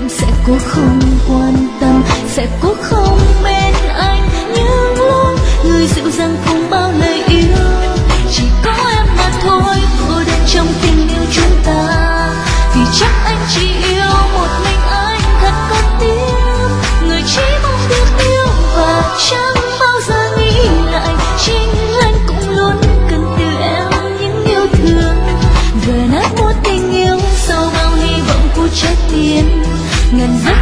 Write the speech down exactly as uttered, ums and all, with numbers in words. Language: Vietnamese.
em sẽ cố không quan tâm, sẽ cố không bên anh, nhưng luôn người dịu dàng cùng bao lời yêu. Chỉ có em mà thôi cô đơn trong tình yêu chúng ta, vì chắc anh chỉ yêu một mình anh thật con tim. Người chỉ mong được yêu và chẳng bao giờ nghĩ lại, chính anh cũng luôn cần từ em những yêu thương. Vừa nát một tình yêu sau bao hy vọng của trái tim, ngàn giấc